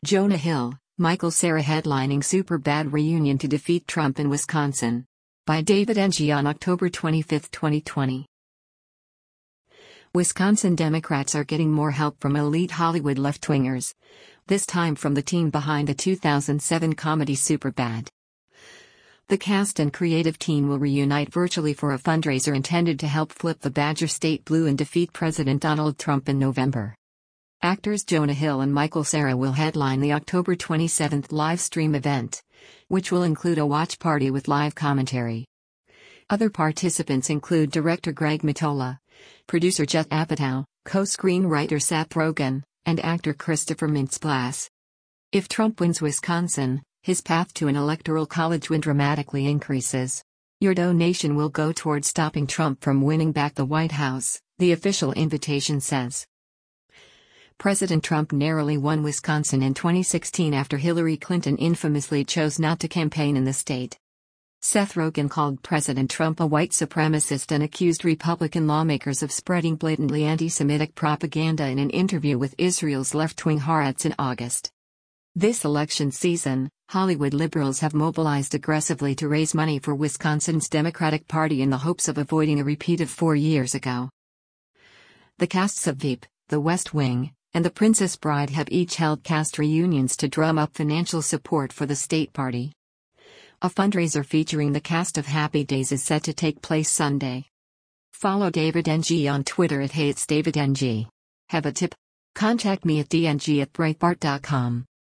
Jonah Hill, Michael Cera headlining Superbad reunion to defeat Trump in Wisconsin. By David Ng on October 25, 2020. Wisconsin Democrats are getting more help from elite Hollywood left-wingers. This time from the team behind the 2007 comedy Superbad. The cast and creative team will reunite virtually for a fundraiser intended to help flip the Badger State blue and defeat President Donald Trump in November. Actors Jonah Hill and Michael Cera will headline the October 27 live stream event, which will include a watch party with live commentary. Other participants include director Greg Mottola, producer Judd Apatow, co-screenwriter Seth Rogen, and actor Christopher Mintz-Plasse. If Trump wins Wisconsin, his path to an electoral college win dramatically increases. Your donation will go toward stopping Trump from winning back the White House, the official invitation says. President Trump narrowly won Wisconsin in 2016 after Hillary Clinton infamously chose not to campaign in the state. Seth Rogen called President Trump a white supremacist and accused Republican lawmakers of spreading blatantly anti-Semitic propaganda in an interview with Israel's left-wing Haaretz in August. This election season, Hollywood liberals have mobilized aggressively to raise money for Wisconsin's Democratic Party in the hopes of avoiding a repeat of 4 years ago. The casts of Veep, The West Wing, and The Princess Bride have each held cast reunions to drum up financial support for the state party. A fundraiser featuring the cast of Happy Days is set to take place Sunday. Follow David Ng on Twitter at @HeyIt'sDavidNG. Have a tip? Contact me at dng@breitbart.com.